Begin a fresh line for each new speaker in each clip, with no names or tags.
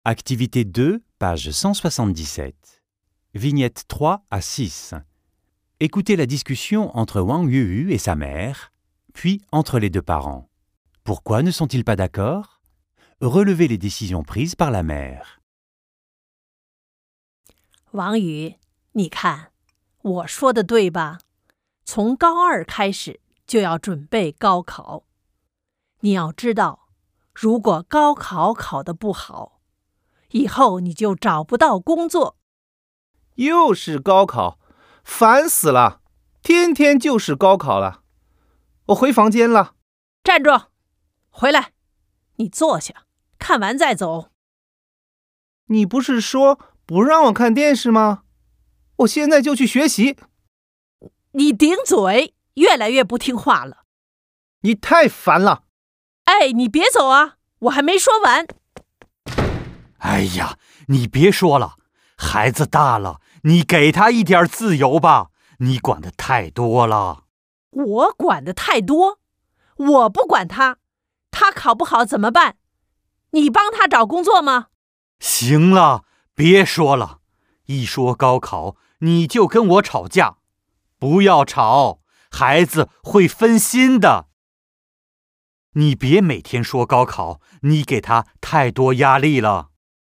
Activité 2, page 177. Vignettes 3 à 6. Écoutez la discussion entre Wang Yuyu et sa mère, puis entre les deux parents. Pourquoi ne sont-ils pas d'accord? Relevez les décisions prises par la mère.
王宇，你看，我说的对吧？从高2开始就要准备高考。你要知道，如果高考考得不好，以后你就找不到工作。
又是高考，烦死了！天天就是高考了。我回房间了。
站住！回来！你坐下，看完再走。
你不是说不让我看电视吗？我现在就去学习。
你顶嘴，越来越不听话了。
你太烦了。
哎，你别走啊，我还没说完。
哎呀，你别说了，孩子大了，你给他一点自由吧，你管得太多了。
我管得太多？我不管他，他考不好怎么办？你帮他找工作吗？
行了，别说了，一说高考你就跟我吵架，不要吵，孩子会分心的。你别每天说高考，你给他太多压力了。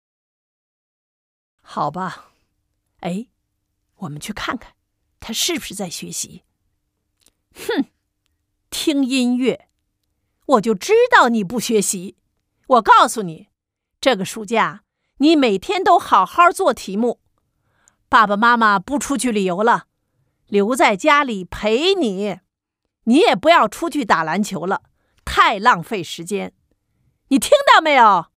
好吧，哎，我们去看看他是不是在学习。哼，听音乐，我就知道你不学习。我告诉你，这个暑假你每天都好好做题目。爸爸妈妈不出去旅游了，留在家里陪你。你也不要出去打篮球了，太浪费时间。你听到没有？